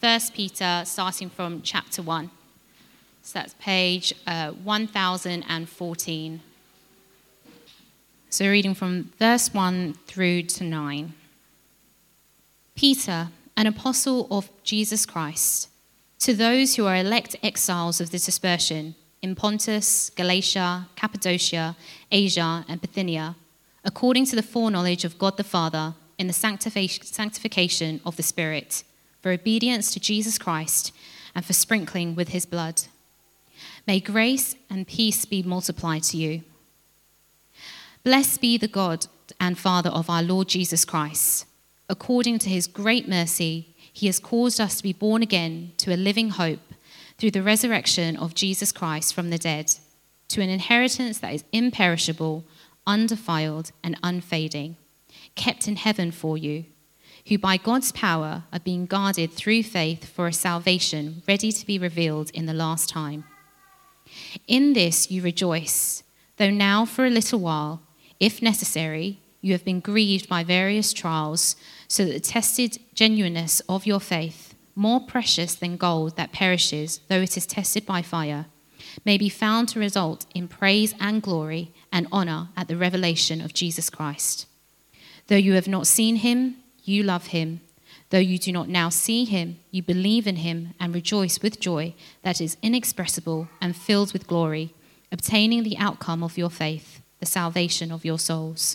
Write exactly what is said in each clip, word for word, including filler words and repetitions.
First Peter, starting from chapter one. So that's page uh, one thousand fourteen. So reading from verse one through to nine. Peter, an apostle of Jesus Christ, to those who are elect exiles of the dispersion in Pontus, Galatia, Cappadocia, Asia, and Bithynia, according to the foreknowledge of God the Father, in the sanctification of the Spirit, for obedience to Jesus Christ, and for sprinkling with his blood. May grace and peace be multiplied to you. Blessed be the God and Father of our Lord Jesus Christ. According to his great mercy, he has caused us to be born again to a living hope through the resurrection of Jesus Christ from the dead, to an inheritance that is imperishable, undefiled, and unfading, kept in heaven for you, who by God's power are being guarded through faith for a salvation ready to be revealed in the last time. In this you rejoice, though now for a little while, if necessary, you have been grieved by various trials, so that the tested genuineness of your faith, more precious than gold that perishes, though it is tested by fire, may be found to result in praise and glory and honor at the revelation of Jesus Christ. Though you have not seen him, you love him. Though you do not now see him, you believe in him and rejoice with joy that is inexpressible and filled with glory, obtaining the outcome of your faith, the salvation of your souls.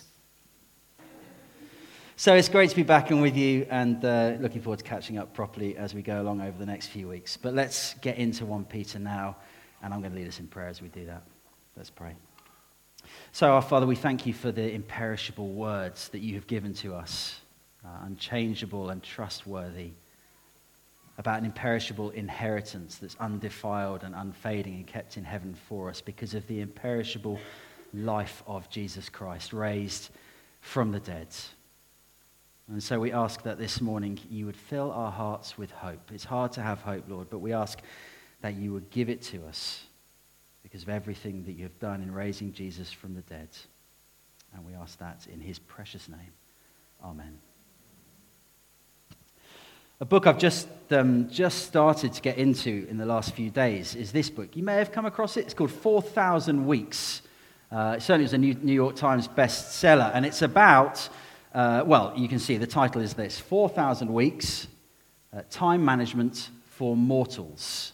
So it's great to be back and with you, and uh, looking forward to catching up properly as we go along over the next few weeks. But let's get into First Peter now, and I'm going to lead us in prayer as we do that. Let's pray. So, our Father, we thank you for the imperishable words that you have given to us, uh, unchangeable and trustworthy, about an imperishable inheritance that's undefiled and unfading and kept in heaven for us because of the imperishable life of Jesus Christ, raised from the dead. And so we ask that this morning you would fill our hearts with hope. It's hard to have hope, Lord, but we ask that you would give it to us because of everything that you have done in raising Jesus from the dead. And we ask that in his precious name. Amen. A book I've just um, just started to get into in the last few days is this book. You may have come across it. It's called four thousand Weeks. Uh, it certainly was a New, New York Times bestseller, and it's about, uh, well, you can see the title is this, four thousand Weeks, uh, Time Management for Mortals.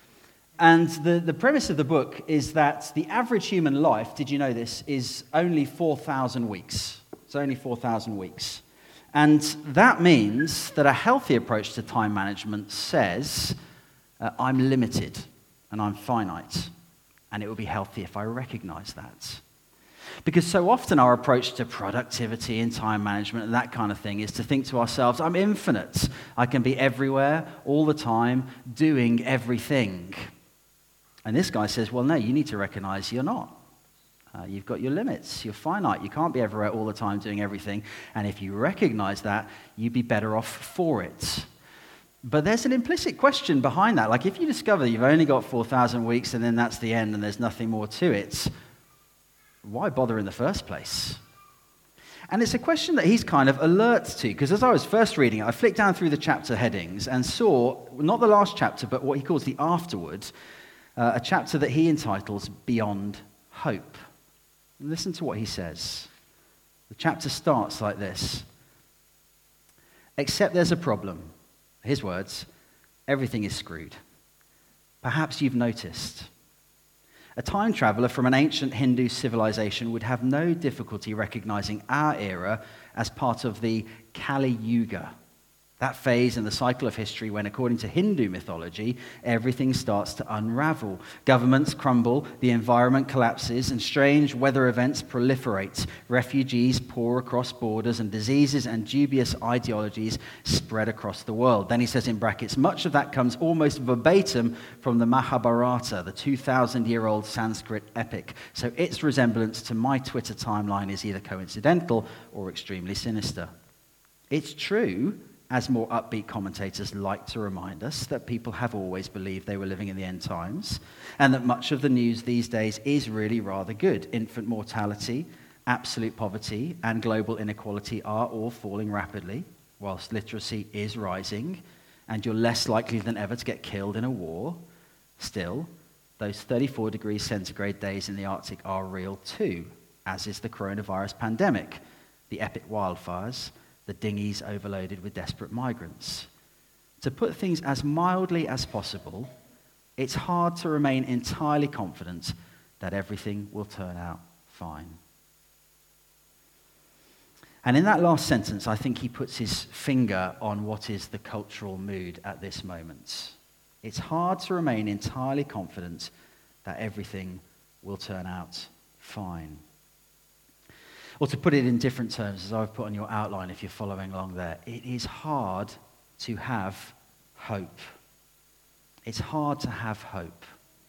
And the, the premise of the book is that the average human life, did you know this, is only four thousand weeks. It's only four thousand weeks. And that means that a healthy approach to time management says, uh, I'm limited and I'm finite. And it would be healthy if I recognize that. Because so often our approach to productivity and time management and that kind of thing is to think to ourselves, I'm infinite. I can be everywhere, all the time, doing everything. And this guy says, well, no, you need to recognize you're not. Uh, you've got your limits. You're finite. You can't be everywhere all the time doing everything. And if you recognize that, you'd be better off for it. But there's an implicit question behind that. Like if you discover that you've only got four thousand weeks and then that's the end and there's nothing more to it, why bother in the first place? And it's a question that he's kind of alert to, because as I was first reading it, I flicked down through the chapter headings and saw, not the last chapter, but what he calls the afterward, uh, a chapter that he entitles Beyond Hope. And listen to what he says. The chapter starts like this. Except there's a problem. His words, everything is screwed. Perhaps you've noticed. A time traveler from an ancient Hindu civilization would have no difficulty recognizing our era as part of the Kali Yuga, that phase in the cycle of history when, according to Hindu mythology, everything starts to unravel. Governments crumble, the environment collapses, and strange weather events proliferate. Refugees pour across borders, and diseases and dubious ideologies spread across the world. Then he says in brackets, much of that comes almost verbatim from the Mahabharata, the two thousand year old Sanskrit epic. So its resemblance to my Twitter timeline is either coincidental or extremely sinister. It's true, as more upbeat commentators like to remind us, that people have always believed they were living in the end times, and that much of the news these days is really rather good. Infant mortality, absolute poverty, and global inequality are all falling rapidly, whilst literacy is rising, and you're less likely than ever to get killed in a war, still, those thirty-four degrees centigrade days in the Arctic are real too, as is the coronavirus pandemic, the epic wildfires, the dinghies overloaded with desperate migrants. To put things as mildly as possible, it's hard to remain entirely confident that everything will turn out fine. And in that last sentence, I think he puts his finger on what is the cultural mood at this moment. It's hard to remain entirely confident that everything will turn out fine. Or to put it in different terms, as I've put on your outline if you're following along there, it is hard to have hope. It's hard to have hope.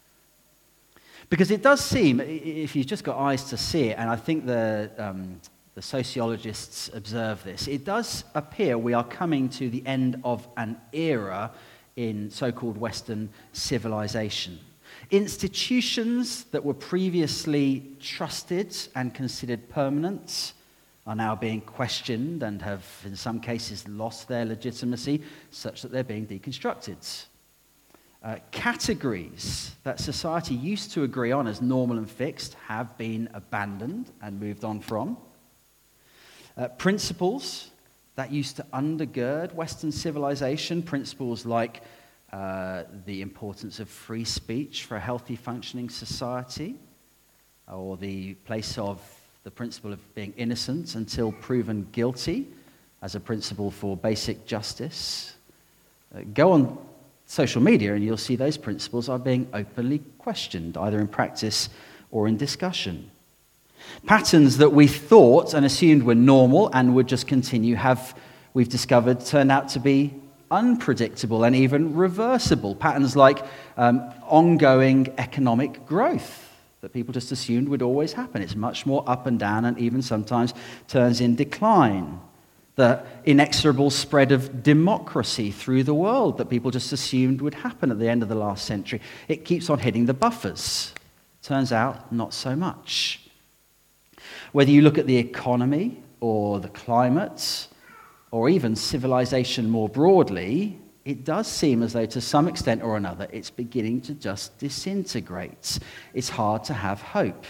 Because it does seem, if you've just got eyes to see it, and I think the, um, the sociologists observe this, it does appear we are coming to the end of an era in so-called Western civilization. Institutions that were previously trusted and considered permanent are now being questioned and have, in some cases, lost their legitimacy, such that they're being deconstructed. Uh, categories that society used to agree on as normal and fixed have been abandoned and moved on from. Uh, principles that used to undergird Western civilization, principles like uh, the importance of free speech for a healthy functioning society, or the place of the principle of being innocent until proven guilty as a principle for basic justice. Uh, go on social media and you'll see those principles are being openly questioned, either in practice or in discussion. Patterns that we thought and assumed were normal and would just continue have, we've discovered, turned out to be unpredictable and even reversible. Patterns like um, ongoing economic growth that people just assumed would always happen. It's much more up and down and even sometimes turns in decline. The inexorable spread of democracy through the world that people just assumed would happen at the end of the last century. It keeps on hitting the buffers. Turns out, not so much. Whether you look at the economy or the climate or even civilization more broadly, it does seem as though to some extent or another it's beginning to just disintegrate. It's hard to have hope.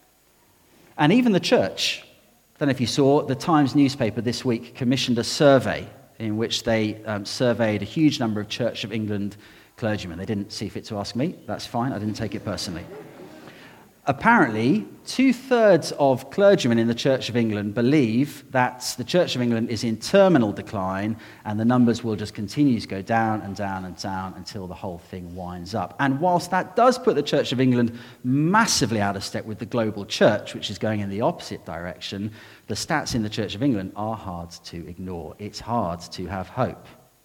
And even the church, I don't know if you saw, the Times newspaper this week commissioned a survey in which they um, surveyed a huge number of Church of England clergymen. They didn't see fit to ask me. That's fine. I didn't take it personally. Apparently, two-thirds of clergymen in the Church of England believe that the Church of England is in terminal decline and the numbers will just continue to go down and down and down until the whole thing winds up. And whilst that does put the Church of England massively out of step with the global church, which is going in the opposite direction, the stats in the Church of England are hard to ignore. It's hard to have hope.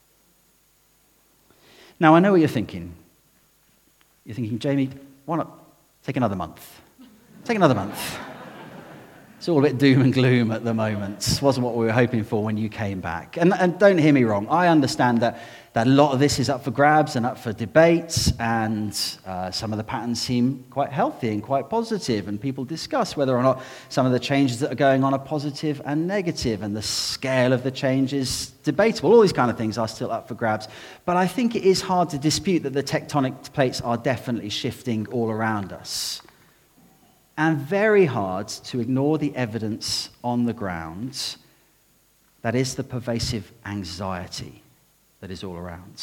Now, I know what you're thinking. You're thinking, Jamie, why not take another month? Take another month. It's all a bit doom and gloom at the moment. Wasn't what we were hoping for when you came back. And, and don't hear me wrong. I understand that, that a lot of this is up for grabs and up for debate, and uh, some of the patterns seem quite healthy and quite positive, and people discuss whether or not some of the changes that are going on are positive and negative, and the scale of the change is debatable. All these kind of things are still up for grabs. But I think it is hard to dispute that the tectonic plates are definitely shifting all around us. And very hard to ignore the evidence on the ground that is the pervasive anxiety that is all around.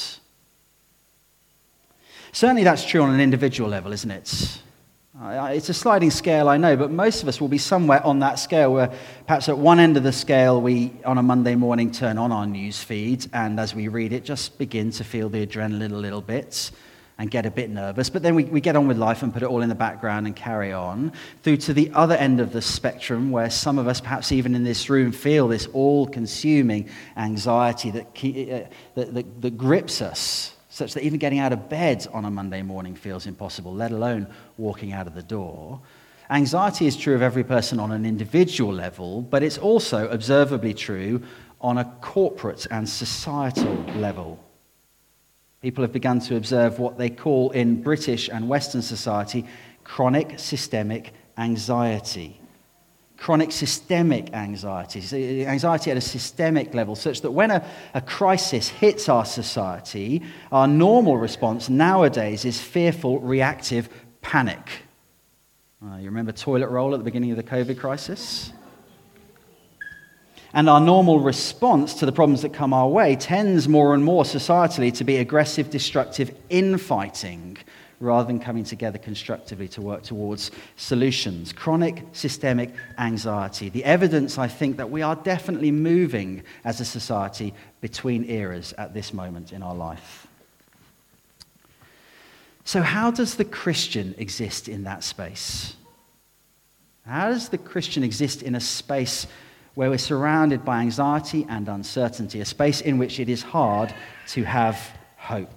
Certainly that's true on an individual level, isn't it? It's a sliding scale, I know, but most of us will be somewhere on that scale where perhaps at one end of the scale we, on a Monday morning, turn on our news feed and as we read it, just begin to feel the adrenaline a little bit and get a bit nervous, but then we, we get on with life and put it all in the background and carry on, through to the other end of the spectrum where some of us, perhaps even in this room, feel this all-consuming anxiety that, uh, that, that, that grips us, such that even getting out of bed on a Monday morning feels impossible, let alone walking out of the door. Anxiety is true of every person on an individual level, but it's also observably true on a corporate and societal level. People have begun to observe what they call in British and Western society chronic systemic anxiety. chronic systemic anxiety, so anxiety at a systemic level, such that when a, a crisis hits our society, our normal response nowadays is fearful, reactive panic. Uh, you remember toilet roll at the beginning of the COVID crisis? And our normal response to the problems that come our way tends more and more societally to be aggressive, destructive infighting, rather than coming together constructively to work towards solutions. Chronic systemic anxiety. The evidence, I think, that we are definitely moving as a society between eras at this moment in our life. So how does the Christian exist in that space? How does the Christian exist in a space where we're surrounded by anxiety and uncertainty, a space in which it is hard to have hope?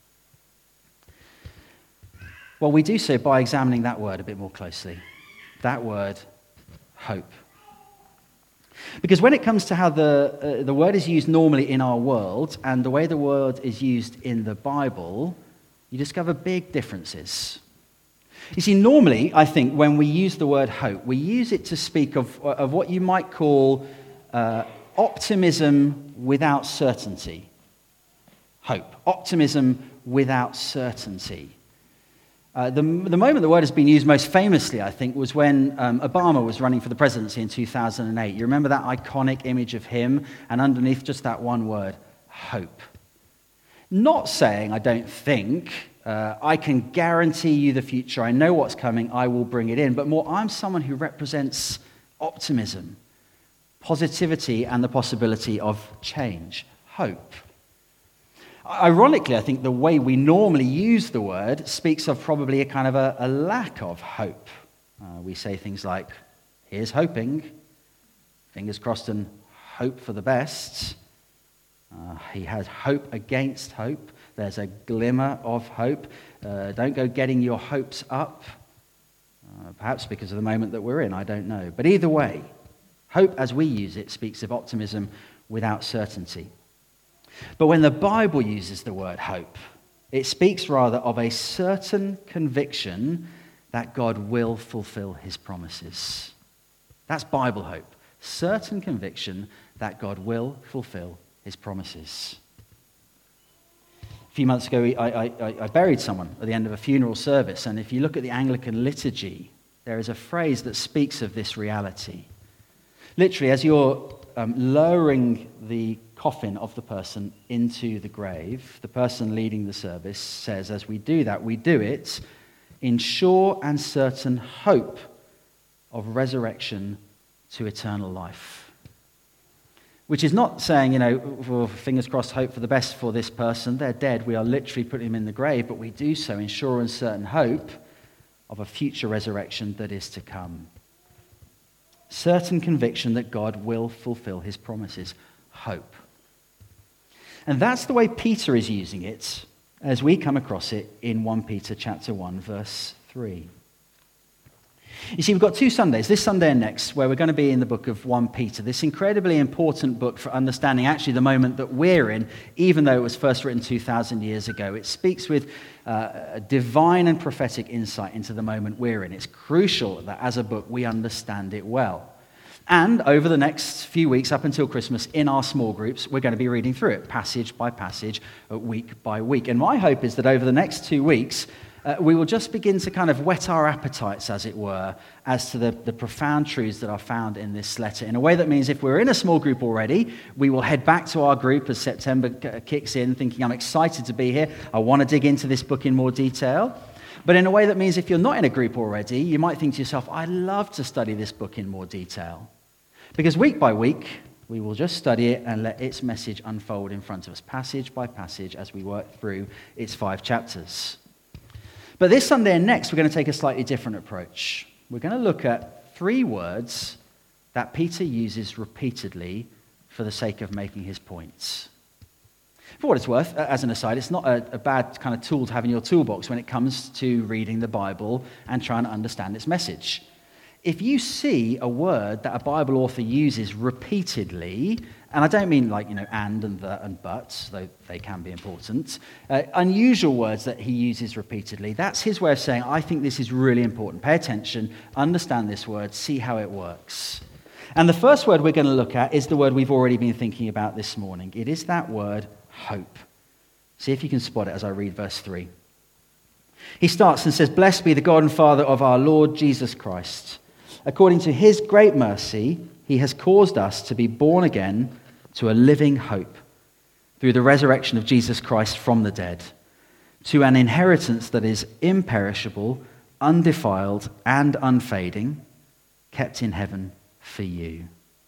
Well, we do so by examining that word a bit more closely. That word, hope. Because when it comes to how the, uh, the word is used normally in our world and the way the word is used in the Bible, you discover big differences. You see, normally, I think, when we use the word hope, we use it to speak of, of what you might call uh, optimism without certainty. Hope. Optimism without certainty. Uh, the, the moment the word has been used most famously, I think, was when um, Obama was running for the presidency in two thousand eight. You remember that iconic image of him, and underneath just that one word, hope. Not saying, I don't think, uh, I can guarantee you the future, I know what's coming, I will bring it in, but more, I'm someone who represents optimism, positivity, and the possibility of change, hope. Ironically, I think the way we normally use the word speaks of probably a kind of a, a lack of hope. Uh, we say things like, here's hoping, fingers crossed and hope for the best. Uh, he has hope against hope. There's a glimmer of hope. Uh, don't go getting your hopes up. Uh, perhaps because of the moment that we're in, I don't know. But either way, hope as we use it speaks of optimism without certainty. But when the Bible uses the word hope, it speaks rather of a certain conviction that God will fulfill his promises. That's Bible hope. Certain conviction that God will fulfill his promises. A few months ago, I, I, I buried someone at the end of a funeral service, and if you look at the Anglican liturgy, there is a phrase that speaks of this reality. Literally, as you're um, lowering the coffin of the person into the grave, the person leading the service says, as we do that, we do it in sure and certain hope of resurrection to eternal life. Which is not saying, you know, well, fingers crossed, hope for the best for this person. They're dead. We are literally putting them in the grave, but we do so in sure and certain hope of a future resurrection that is to come. Certain conviction that God will fulfill his promises. Hope. And that's the way Peter is using it as we come across it in First Peter chapter one, verse three. You see, we've got two Sundays, this Sunday and next, where we're going to be in the book of First Peter, this incredibly important book for understanding actually the moment that we're in, even though it was first written two thousand years ago. It speaks with uh, a divine and prophetic insight into the moment we're in. It's crucial that as a book we understand it well. And over the next few weeks, up until Christmas, in our small groups, we're going to be reading through it, passage by passage, week by week. And my hope is that over the next two weeks, uh, we will just begin to kind of whet our appetites, as it were, as to the, the profound truths that are found in this letter, in a way that means if we're in a small group already, we will head back to our group as September kicks in, thinking, I'm excited to be here, I want to dig into this book in more detail. But in a way that means if you're not in a group already, you might think to yourself, I'd love to study this book in more detail. Because week by week, we will just study it and let its message unfold in front of us, passage by passage, as we work through its five chapters. But this Sunday and next, we're going to take a slightly different approach. We're going to look at three words that Peter uses repeatedly for the sake of making his points. For what it's worth, as an aside, it's not a, a bad kind of tool to have in your toolbox when it comes to reading the Bible and trying to understand its message. If you see a word that a Bible author uses repeatedly And I don't mean like, you know, and and the and but, though they can be important. Uh, unusual words that he uses repeatedly. That's his way of saying, I think this is really important. Pay attention, understand this word, see how it works. And the first word we're going to look at is the word we've already been thinking about this morning. It is that word, hope. See if you can spot it as I read verse three. He starts and says, "Blessed be the God and Father of our Lord Jesus Christ. According to his great mercy, he has caused us to be born again to a living hope through the resurrection of Jesus Christ from the dead, to an inheritance that is imperishable, undefiled, and unfading, kept in heaven for you."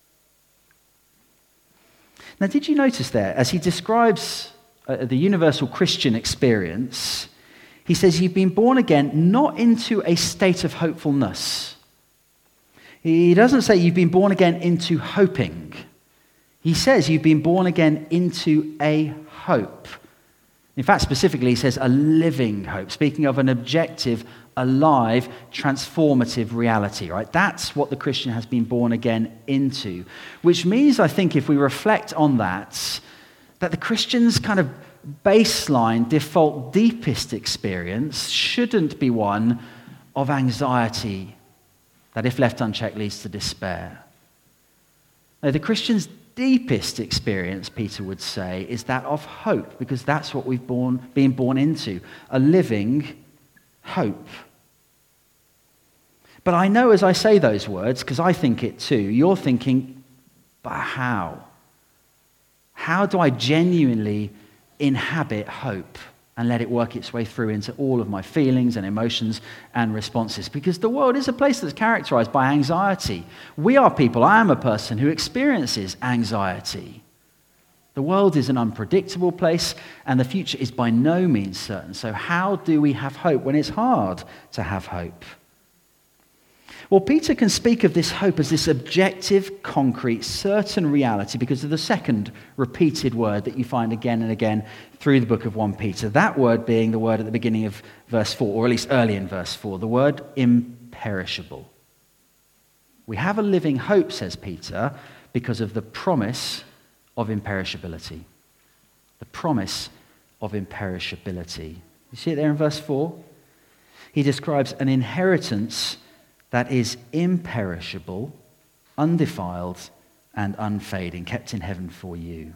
Now, did you notice there, as he describes uh, the universal Christian experience, he says you've been born again not into a state of hopefulness. He doesn't say you've been born again into hoping. He says you've been born again into a hope. In fact, specifically, he says a living hope, speaking of an objective, alive, transformative reality, right? That's what the Christian has been born again into, which means, I think, if we reflect on that, that the Christian's kind of baseline, default, deepest experience shouldn't be one of anxiety that, if left unchecked, leads to despair. No, the Christian's deepest experience, Peter would say, is that of hope, because that's what we've born, been born into, a living hope. But I know as I say those words, because I think it too, you're thinking, but how? How do I genuinely inhabit hope and let it work its way through into all of my feelings and emotions and responses? Because the world is a place that's characterized by anxiety. We are people, I am a person who experiences anxiety. The world is an unpredictable place, and the future is by no means certain. So how do we have hope when it's hard to have hope? Well, Peter can speak of this hope as this objective, concrete, certain reality because of the second repeated word that you find again and again through the book of First Peter. That word being the word at the beginning of verse four, or at least early in verse four, the word imperishable. We have a living hope, says Peter, because of the promise of imperishability. The promise of imperishability. You see it there in verse four? He describes an inheritance that is imperishable, undefiled, and unfading, kept in heaven for you.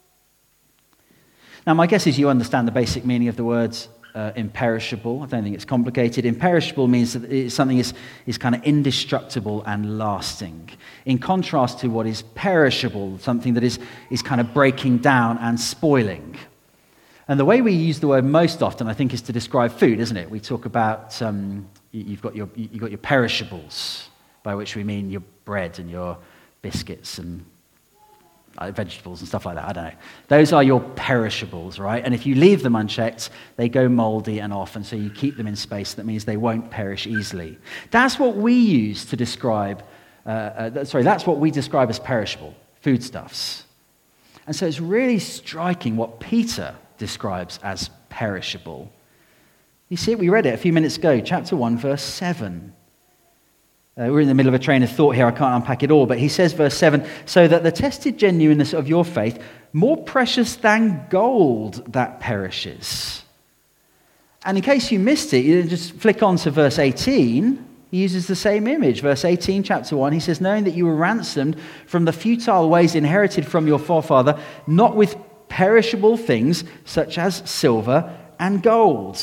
Now, my guess is you understand the basic meaning of the words uh, imperishable. I don't think it's complicated. Imperishable means that something is, is kind of indestructible and lasting, in contrast to what is perishable, something that is, is kind of breaking down and spoiling. And the way we use the word most often, I think, is to describe food, isn't it? We talk about... Um, You've got your you've got your perishables, by which we mean your bread and your biscuits and uh, vegetables and stuff like that. I don't know. Those are your perishables, right? And if you leave them unchecked, they go moldy and off, and so you keep them in space. That means they won't perish easily. That's what we use to describe. Uh, uh, sorry, that's what we describe as perishable foodstuffs. And so it's really striking what Peter describes as perishable. You see it, we read it a few minutes ago, chapter one, verse seven. Uh, we're in the middle of a train of thought here, I can't unpack it all, but he says, verse seven, "So that the tested genuineness of your faith, more precious than gold that perishes." And in case you missed it, you just flick on to verse eighteen. He uses the same image. Verse eighteen, chapter one, he says, "Knowing that you were ransomed from the futile ways inherited from your forefather, not with perishable things such as silver and gold."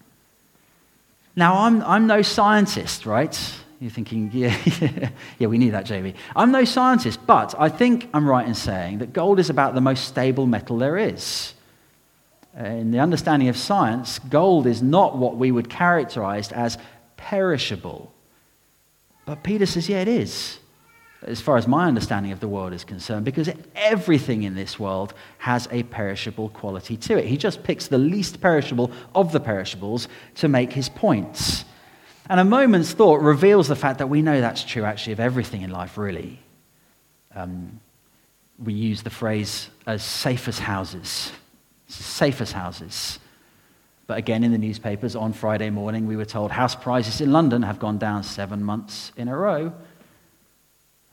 Now, I'm I'm no scientist, right? You're thinking, yeah, yeah, we knew that, J B. I'm no scientist, but I think I'm right in saying that gold is about the most stable metal there is. In the understanding of science, gold is not what we would characterize as perishable. But Peter says, yeah, it is, as far as my understanding of the world is concerned, because everything in this world has a perishable quality to it. He just picks the least perishable of the perishables to make his points. And a moment's thought reveals the fact that we know that's true actually of everything in life, really. Um, we use the phrase as safe as houses. Safe as houses. But again, in the newspapers on Friday morning, we were told house prices in London have gone down seven months in a row.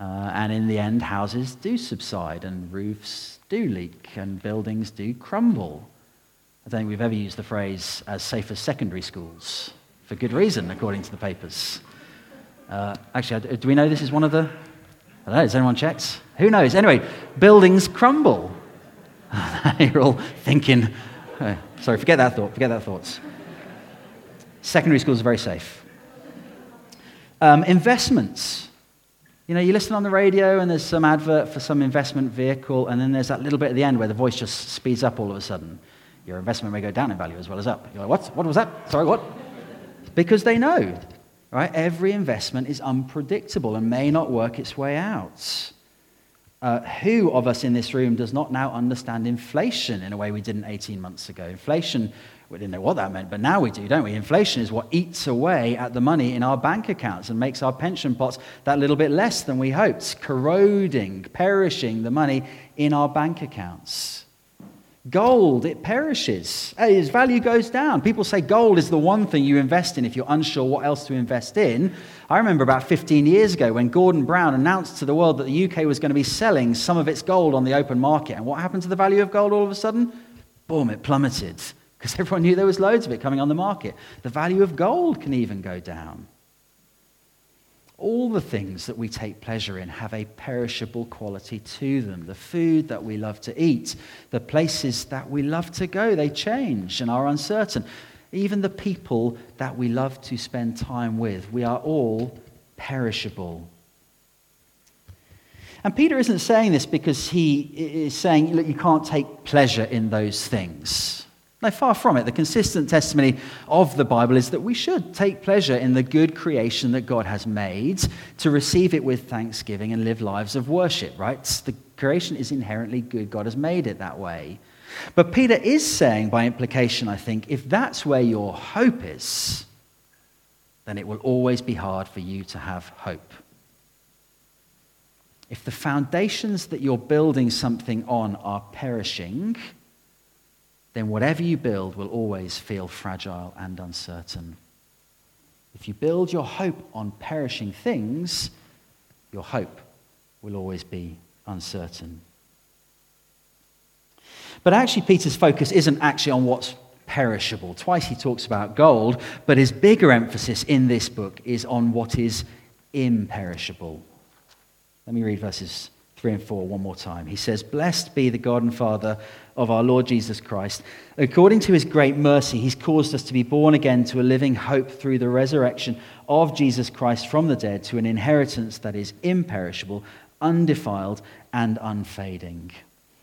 Uh, and in the end, houses do subside and roofs do leak and buildings do crumble. I don't think we've ever used the phrase as safe as secondary schools, for good reason, according to the papers. Uh, actually, do we know this is one of the... I don't know, has anyone checked? Who knows? Anyway, buildings crumble. You're all thinking... Oh, sorry, forget that thought, forget that thoughts. Secondary schools are very safe. Um, investments. You know, you listen on the radio and there's some advert for some investment vehicle, and then there's that little bit at the end where the voice just speeds up all of a sudden. Your investment may go down in value as well as up. You're like, what? What was that? Sorry, what? Because they know, right? Every investment is unpredictable and may not work its way out. Uh, who of us in this room does not now understand inflation in a way we didn't eighteen months ago? Inflation, we didn't know what that meant, but now we do, don't we? Inflation is what eats away at the money in our bank accounts and makes our pension pots that little bit less than we hoped, corroding, perishing the money in our bank accounts. Gold, it perishes. Its value goes down. People say gold is the one thing you invest in if you're unsure what else to invest in. I remember about fifteen years ago when Gordon Brown announced to the world that the U K was going to be selling some of its gold on the open market. And what happened to the value of gold all of a sudden? Boom, it plummeted because everyone knew there was loads of it coming on the market. The value of gold can even go down. All the things that we take pleasure in have a perishable quality to them. The food that we love to eat, the places that we love to go, they change and are uncertain. Even the people that we love to spend time with, we are all perishable. And Peter isn't saying this because he is saying, look, you can't take pleasure in those things. No, far from it. The consistent testimony of the Bible is that we should take pleasure in the good creation that God has made, to receive it with thanksgiving and live lives of worship, right? The creation is inherently good. God has made it that way. But Peter is saying, by implication, I think, if that's where your hope is, then it will always be hard for you to have hope. If the foundations that you're building something on are perishing, then whatever you build will always feel fragile and uncertain. If you build your hope on perishing things, your hope will always be uncertain. But actually, Peter's focus isn't actually on what's perishable. Twice he talks about gold, but his bigger emphasis in this book is on what is imperishable. Let me read verses three and four one more time. He says, "Blessed be the God and Father of our Lord Jesus Christ. According to his great mercy, he's caused us to be born again to a living hope through the resurrection of Jesus Christ from the dead, to an inheritance that is imperishable, undefiled, and unfading."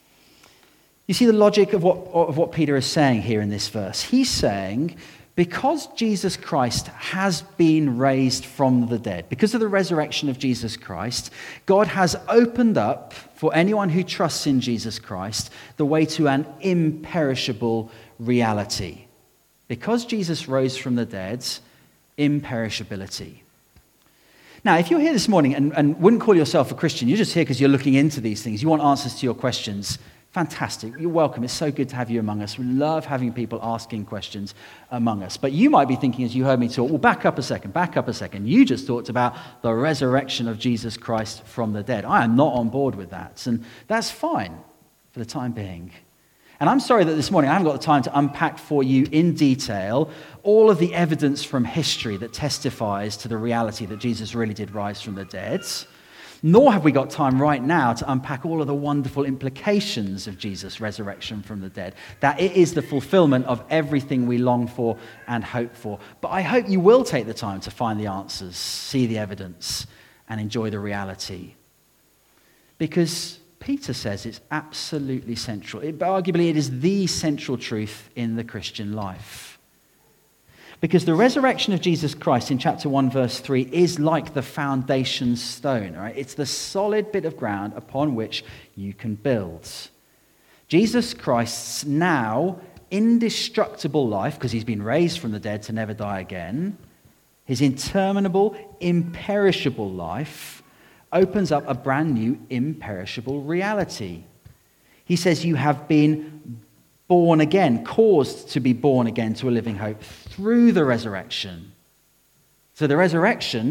You see the logic of what, of what Peter is saying here in this verse. He's saying, because Jesus Christ has been raised from the dead, because of the resurrection of Jesus Christ, God has opened up for anyone who trusts in Jesus Christ the way to an imperishable reality. Because Jesus rose from the dead, imperishability. Now, if you're here this morning and, and wouldn't call yourself a Christian, you're just here because you're looking into these things, you want answers to your questions, fantastic. You're welcome. It's so good to have you among us. We love having people asking questions among us. But you might be thinking as you heard me talk, well, back up a second, back up a second. You just talked about the resurrection of Jesus Christ from the dead. I am not on board with that. And that's fine for the time being. And I'm sorry that this morning I haven't got the time to unpack for you in detail all of the evidence from history that testifies to the reality that Jesus really did rise from the dead. Nor have we got time right now to unpack all of the wonderful implications of Jesus' resurrection from the dead, that it is the fulfillment of everything we long for and hope for. But I hope you will take the time to find the answers, see the evidence, and enjoy the reality. Because Peter says it's absolutely central. It, arguably, it is the central truth in the Christian life. Because the resurrection of Jesus Christ in chapter one, verse three, is like the foundation stone. Right? It's the solid bit of ground upon which you can build. Jesus Christ's now indestructible life, because he's been raised from the dead to never die again, his interminable, imperishable life opens up a brand new, imperishable reality. He says you have been born again, caused to be born again to a living hope through the resurrection. So the resurrection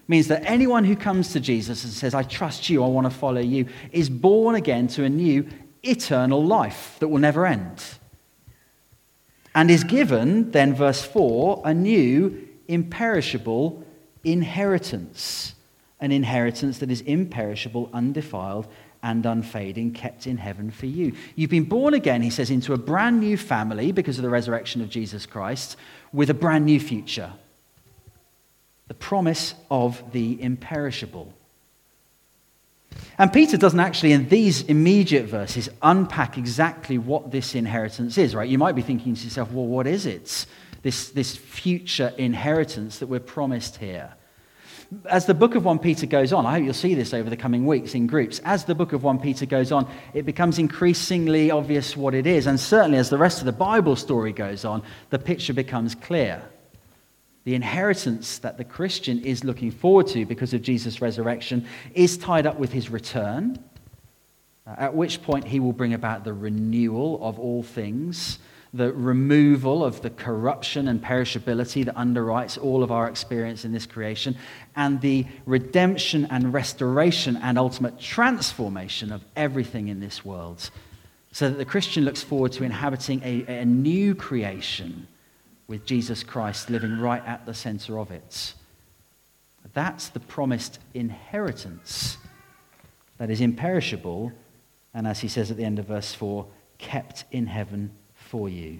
means that anyone who comes to Jesus and says, I trust you, I want to follow you, is born again to a new eternal life that will never end. And is given, then verse four, a new imperishable inheritance. An inheritance that is imperishable, undefiled, and unfading, kept in heaven for you. You've been born again, he says, into a brand new family because of the resurrection of Jesus Christ, with a brand new future. The promise of the imperishable. And Peter doesn't actually, in these immediate verses, unpack exactly what this inheritance is, right? You might be thinking to yourself, well, what is it? This, this future inheritance that we're promised here. As the book of First Peter goes on, I hope you'll see this over the coming weeks in groups, as the book of First Peter goes on, it becomes increasingly obvious what it is. And certainly as the rest of the Bible story goes on, the picture becomes clear. The inheritance that the Christian is looking forward to because of Jesus' resurrection is tied up with his return, at which point he will bring about the renewal of all things, the removal of the corruption and perishability that underwrites all of our experience in this creation, and the redemption and restoration and ultimate transformation of everything in this world, so that the Christian looks forward to inhabiting a, a new creation with Jesus Christ living right at the center of it. That's the promised inheritance that is imperishable, and as he says at the end of verse four, kept in heaven for you.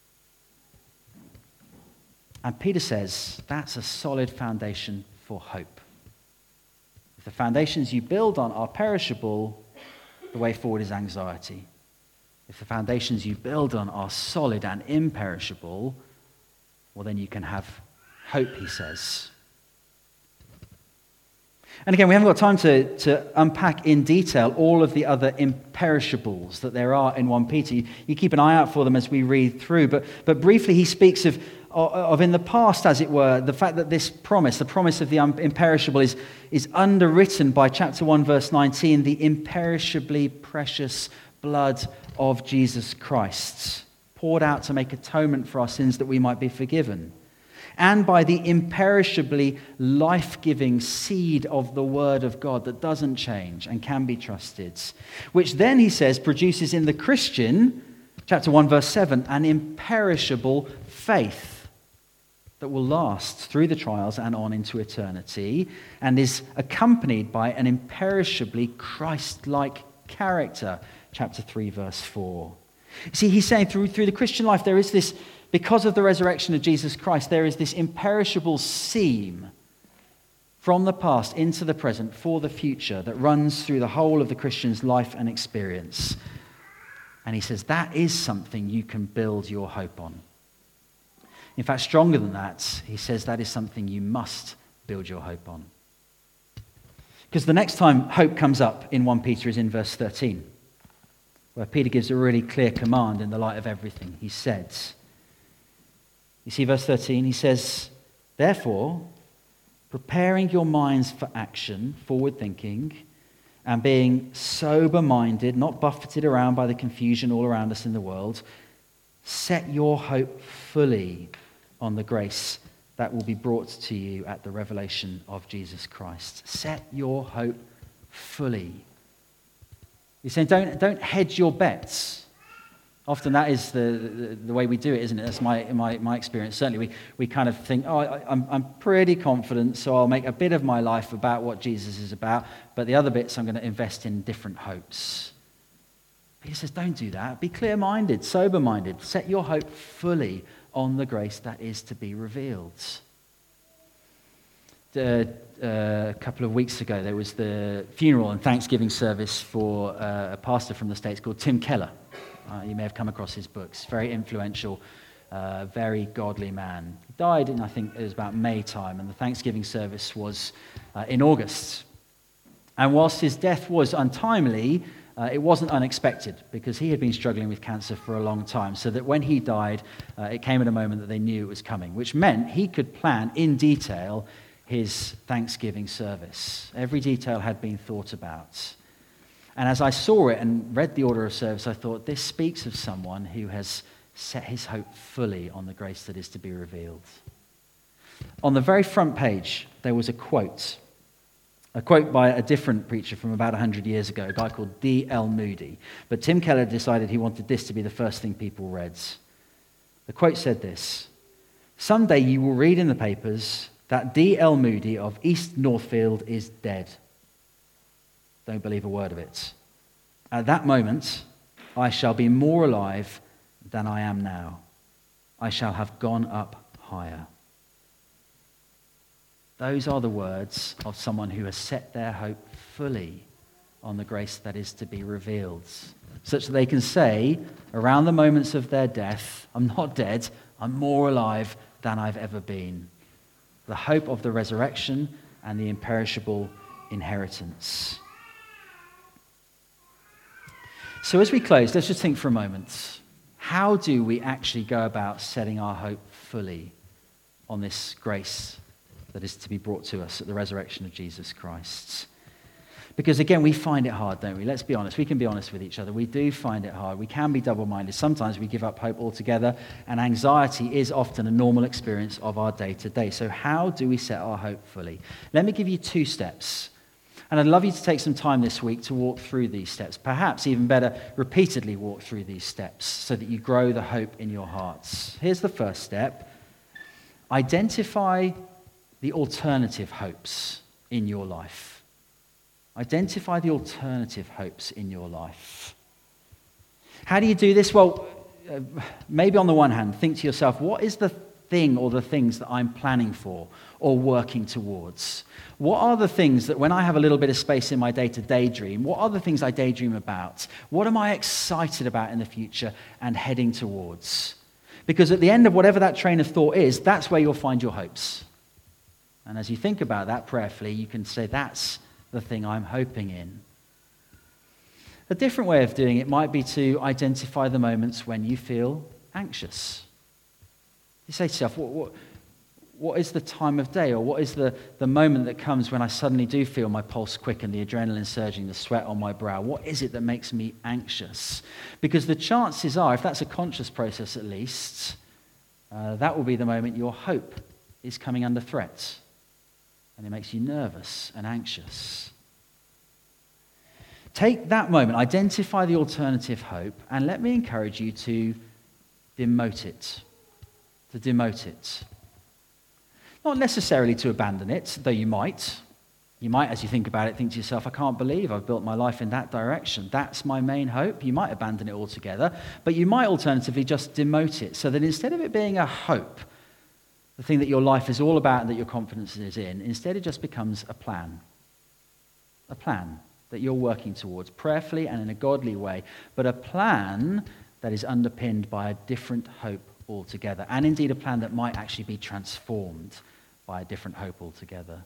And Peter says that's a solid foundation for hope. If the foundations you build on are perishable, the way forward is anxiety. If the foundations you build on are solid and imperishable, well, then you can have hope, he says. And again, we haven't got time to, to unpack in detail all of the other imperishables that there are in First Peter. You, you keep an eye out for them as we read through. But, but briefly, he speaks of, of in the past, as it were, the fact that this promise, the promise of the imperishable, is, is underwritten by chapter one, verse nineteen, the imperishably precious blood of Jesus Christ, poured out to make atonement for our sins that we might be forgiven. And by the imperishably life-giving seed of the Word of God that doesn't change and can be trusted, which then, he says, produces in the Christian, chapter one, verse seven, an imperishable faith that will last through the trials and on into eternity, and is accompanied by an imperishably Christ-like character, chapter three, verse four. See, he's saying through, through the Christian life there is this, because of the resurrection of Jesus Christ, there is this imperishable seam from the past into the present for the future that runs through the whole of the Christian's life and experience. And he says that is something you can build your hope on. In fact, stronger than that, he says that is something you must build your hope on. Because the next time hope comes up in First Peter is in verse thirteen, where Peter gives a really clear command in the light of everything. He says, you see verse thirteen, he says, therefore, preparing your minds for action, forward thinking, and being sober-minded, not buffeted around by the confusion all around us in the world, set your hope fully on the grace that will be brought to you at the revelation of Jesus Christ. Set your hope fully. He's saying don't, don't hedge your bets. Often that is the, the, the way we do it, isn't it? That's my, my, my experience. Certainly we, we kind of think, oh, I, I'm, I'm pretty confident, so I'll make a bit of my life about what Jesus is about, but the other bits I'm going to invest in different hopes. Peter says, don't do that. Be clear-minded, sober-minded. Set your hope fully on the grace that is to be revealed. The, uh, a couple of weeks ago, there was the funeral and Thanksgiving service for uh, a pastor from the States called Tim Keller. Uh, you may have come across his books. Very influential, uh, very godly man. He died in, I think, it was about May time, and the Thanksgiving service was uh, in August. And whilst his death was untimely, uh, it wasn't unexpected, because he had been struggling with cancer for a long time, so that when he died, uh, it came at a moment that they knew it was coming, which meant he could plan in detail his Thanksgiving service. Every detail had been thought about. And as I saw it and read the order of service, I thought, this speaks of someone who has set his hope fully on the grace that is to be revealed. On the very front page, there was a quote. A quote by a different preacher from about one hundred years ago, a guy called D L Moody. But Tim Keller decided he wanted this to be the first thing people read. The quote said this: "Someday you will read in the papers that D L Moody of East Northfield is dead. Don't believe a word of it. At that moment, I shall be more alive than I am now. I shall have gone up higher." Those are the words of someone who has set their hope fully on the grace that is to be revealed, such that they can say, around the moments of their death, "I'm not dead, I'm more alive than I've ever been." The hope of the resurrection and the imperishable inheritance. So as we close, let's just think for a moment. How do we actually go about setting our hope fully on this grace that is to be brought to us at the resurrection of Jesus Christ? Because again, we find it hard, don't we? Let's be honest. We can be honest with each other. We do find it hard. We can be double-minded. Sometimes we give up hope altogether, and anxiety is often a normal experience of our day-to-day. So how do we set our hope fully? Let me give you two steps. And I'd love you to take some time this week to walk through these steps. Perhaps even better, repeatedly walk through these steps so that you grow the hope in your hearts. Here's the first step. Identify the alternative hopes in your life. Identify the alternative hopes in your life. How do you do this? Well, uh, maybe on the one hand, think to yourself, what is the thing or the things that I'm planning for or working towards? What are the things that when I have a little bit of space in my day to daydream, what are the things I daydream about? What am I excited about in the future and heading towards? Because at the end of whatever that train of thought is, that's where you'll find your hopes. And as you think about that prayerfully, you can say, that's the thing I'm hoping in. A different way of doing it might be to identify the moments when you feel anxious. You say to yourself, what, what, what is the time of day, or what is the, the moment that comes when I suddenly do feel my pulse quicken, the adrenaline surging, the sweat on my brow? What is it that makes me anxious? Because the chances are, if that's a conscious process at least, uh, that will be the moment your hope is coming under threat. And it makes you nervous and anxious. Take that moment, identify the alternative hope, and let me encourage you to demote it. To demote it. Not necessarily to abandon it, though you might. You might, as you think about it, think to yourself, I can't believe I've built my life in that direction. That's my main hope. You might abandon it altogether, but you might alternatively just demote it so that instead of it being a hope, the thing that your life is all about and that your confidence is in, instead it just becomes a plan. A plan that you're working towards prayerfully and in a godly way, but a plan that is underpinned by a different hope altogether, and indeed a plan that might actually be transformed by a different hope altogether.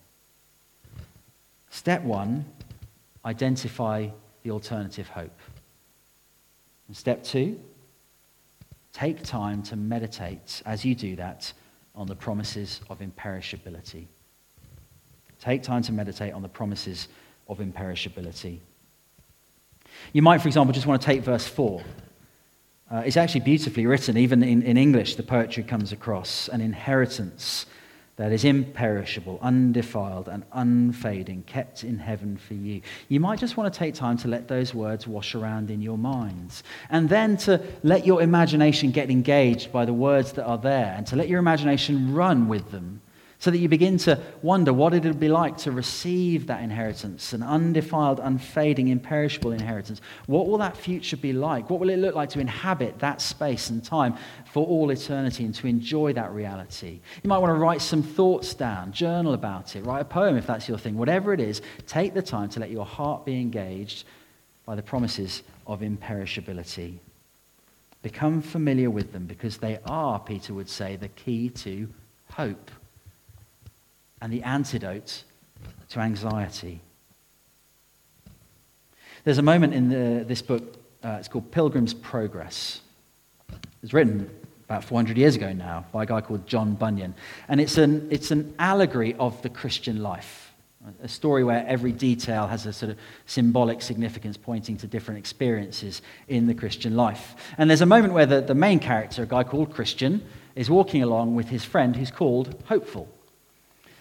Step one, identify the alternative hope. And step two, take time to meditate as you do that on the promises of imperishability. Take time to meditate on the promises of imperishability. You might, for example, just want to take verse four. Uh, it's actually beautifully written. Even in, in English, the poetry comes across an inheritance that is imperishable, undefiled, and unfading, kept in heaven for you. You might just want to take time to let those words wash around in your minds, and then to let your imagination get engaged by the words that are there, and to let your imagination run with them, so that you begin to wonder what it would be like to receive that inheritance, an undefiled, unfading, imperishable inheritance. What will that future be like? What will it look like to inhabit that space and time for all eternity and to enjoy that reality? You might want to write some thoughts down, journal about it, write a poem if that's your thing. Whatever it is, take the time to let your heart be engaged by the promises of imperishability. Become familiar with them because they are, Peter would say, the key to hope and the antidote to anxiety. There's a moment in the, this book, uh, it's called Pilgrim's Progress. It was written about four hundred years ago now by a guy called John Bunyan. And it's an, it's an allegory of the Christian life, a story where every detail has a sort of symbolic significance pointing to different experiences in the Christian life. And there's a moment where the, the main character, a guy called Christian, is walking along with his friend who's called Hopeful.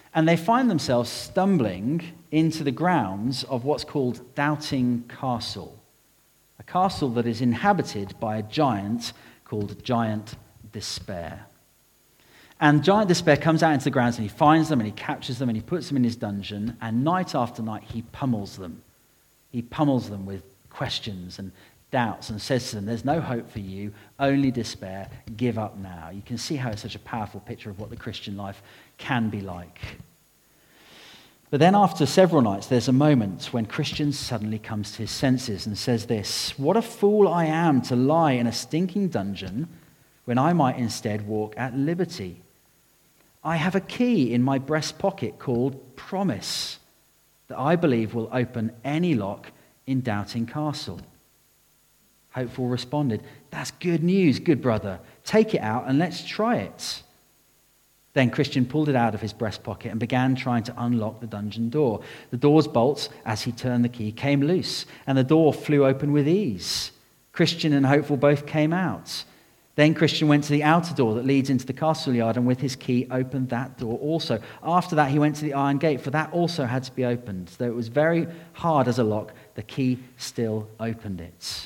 And they find themselves stumbling into the grounds of what's called Doubting Castle, a castle that is inhabited by a giant called Giant Despair. And Giant Despair comes out into the grounds and he finds them and he captures them and he puts them in his dungeon, and night after night he pummels them. He pummels them with questions and doubts and says to them, there's no hope for you, only despair, give up now. You can see how it's such a powerful picture of what the Christian life can be like. But then after several nights, there's a moment when Christian suddenly comes to his senses and says this: what a fool I am to lie in a stinking dungeon when I might instead walk at liberty. I have a key in my breast pocket called Promise that I believe will open any lock in Doubting Castle. Hopeful responded, that's good news, good brother. Take it out and let's try it. Then Christian pulled it out of his breast pocket and began trying to unlock the dungeon door. The door's bolts, as he turned the key, came loose, and the door flew open with ease. Christian and Hopeful both came out. Then Christian went to the outer door that leads into the castle yard, and with his key opened that door also. After that, he went to the iron gate, for that also had to be opened. Though it was very hard as a lock, the key still opened it.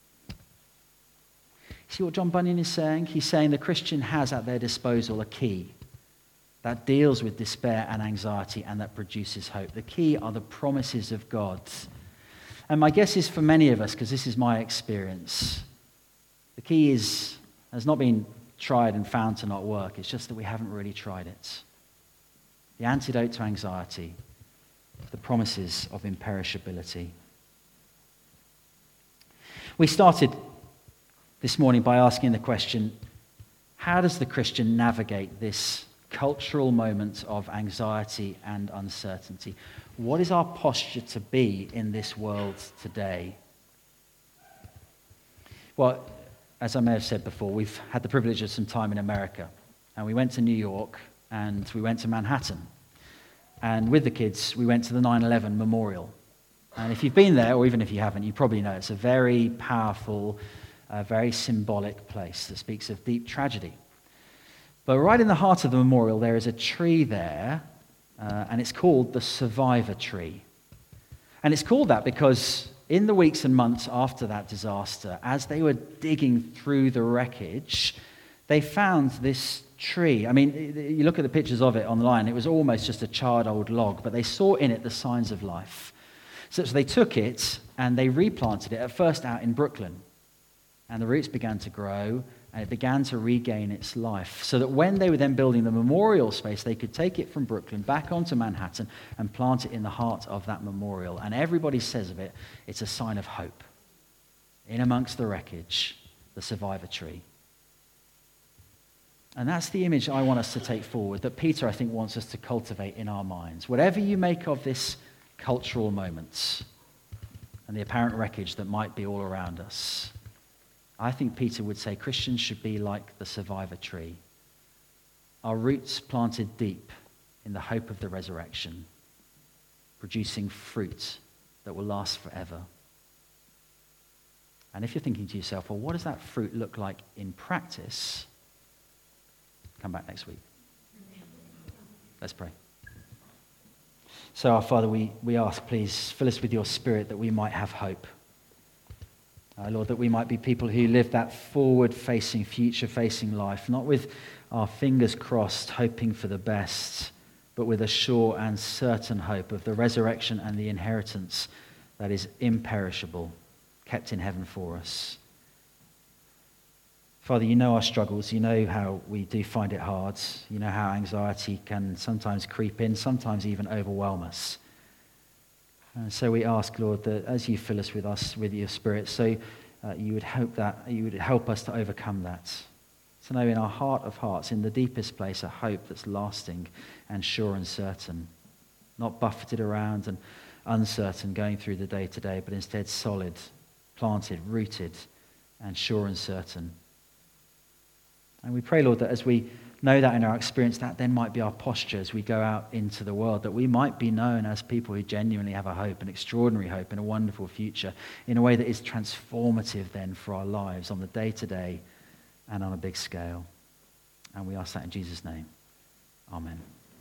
See what John Bunyan is saying? He's saying the Christian has at their disposal a key that deals with despair and anxiety and that produces hope. The key are the promises of God. And my guess is for many of us, because this is my experience, the key is has not been tried and found to not work. It's just that we haven't really tried it. The antidote to anxiety, the promises of imperishability. We started this morning by asking the question, how does the Christian navigate this cultural moment of anxiety and uncertainty? What is our posture to be in this world today? Well, as I may have said before, we've had the privilege of some time in America, and we went to New York and we went to Manhattan. And with the kids, we went to the nine eleven Memorial. And if you've been there, or even if you haven't, you probably know it's a very powerful, a very symbolic place that speaks of deep tragedy. But right in the heart of the memorial, there is a tree there, uh, and it's called the Survivor Tree. And it's called that because in the weeks and months after that disaster, as they were digging through the wreckage, they found this tree. I mean, you look at the pictures of it online, it was almost just a charred old log, but they saw in it the signs of life. So, so they took it and they replanted it, at first out in Brooklyn. And the roots began to grow, and it began to regain its life, so that when they were then building the memorial space, they could take it from Brooklyn back onto Manhattan and plant it in the heart of that memorial. And everybody says of it, it's a sign of hope. In amongst the wreckage, the survivor tree. And that's the image I want us to take forward, that Peter, I think, wants us to cultivate in our minds. Whatever you make of this cultural moment and the apparent wreckage that might be all around us, I think Peter would say Christians should be like the survivor tree. Our roots planted deep in the hope of the resurrection, producing fruit that will last forever. And if you're thinking to yourself, well, what does that fruit look like in practice? Come back next week. Let's pray. So, our Father, we, we ask, please, fill us with your Spirit that we might have hope. Uh, Lord, that we might be people who live that forward-facing, future-facing life, not with our fingers crossed, hoping for the best, but with a sure and certain hope of the resurrection and the inheritance that is imperishable, kept in heaven for us. Father, you know our struggles. You know how we do find it hard. You know how anxiety can sometimes creep in, sometimes even overwhelm us. And so we ask, Lord, that as you fill us with us, with your Spirit, so uh, you would help that, you would help us to overcome that. To know in our heart of hearts, in the deepest place, a hope that's lasting and sure and certain. Not buffeted around and uncertain going through the day to day, but instead solid, planted, rooted, and sure and certain. And we pray, Lord, that as we know that in our experience, that then might be our posture as we go out into the world, that we might be known as people who genuinely have a hope, an extraordinary hope, and a wonderful future, in a way that is transformative then for our lives on the day-to-day and on a big scale. And we ask that in Jesus' name. Amen.